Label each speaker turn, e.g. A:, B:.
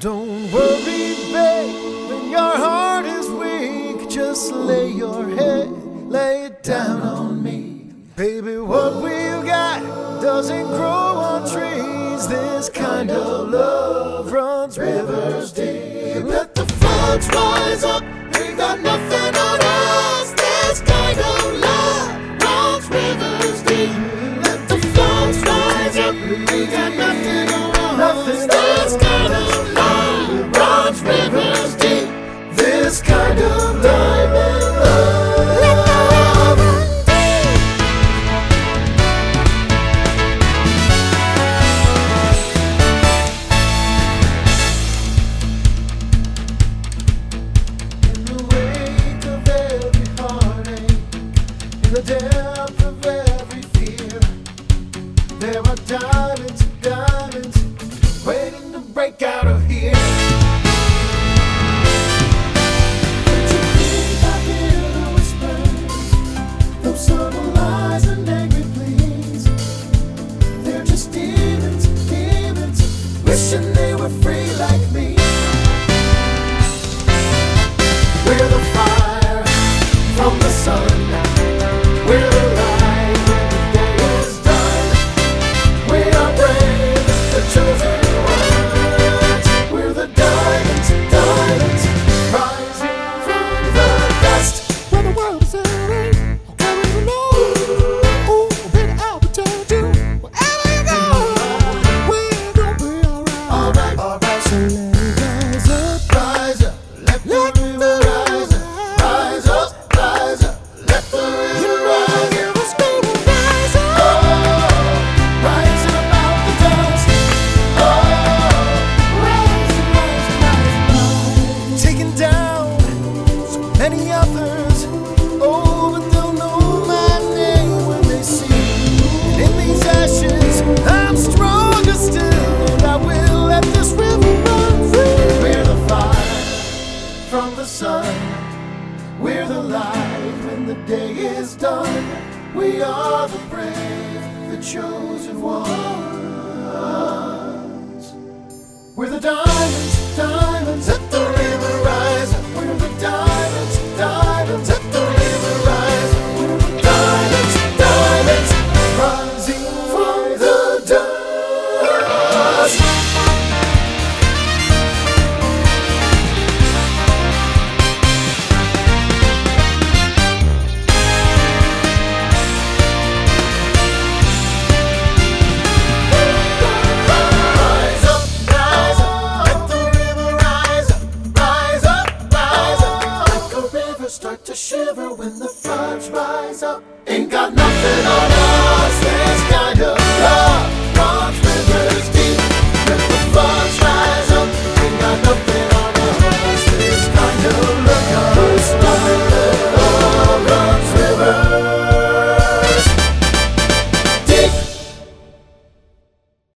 A: Don't worry, babe, when your heart is weak. Just lay your head, lay it down on me. Baby, what we've got doesn't grow on trees. This kind of love runs rivers deep. Let the floods rise up, we got nothing on us. This kind of love runs rivers deep. Let the floods rise up, we got nothing on us. This kind of love runs rivers deep. This kind of diamond love. In the depth of every fear, there are diamonds, diamonds, waiting to break out of here. Don't you think I hear the whispers, those subtle lies and angry pleas? They're just demons, demons, wishing they were free like me. We're the fire from the sun. We're alive when the day is done. We are brave, the chosen ones. We're the diamonds, diamonds, rising from the dust.
B: When the world is ending, I'll carry you along. Oh, baby, I'll protect you wherever you go. We're gonna be alright.
A: Alright, alright.
B: So let it
A: Rise up, let the river rise up. Rise up, rise up, let the river rise up. Rising above the dust. Taking down so many others. Oh, but they'll know my name when they see me. And in these ashes, I'm stronger still. And I will let this river run free. We're the fire from the sun. We're the light when the day is done. We are the brave, the chosen ones. We're the diamonds, diamonds, let the river rise up. We're the diamonds, diamonds, let the river rise up. We're the diamonds, diamonds, rising from the dust. Start to shiver when the floods rise up. Ain't got nothing on us.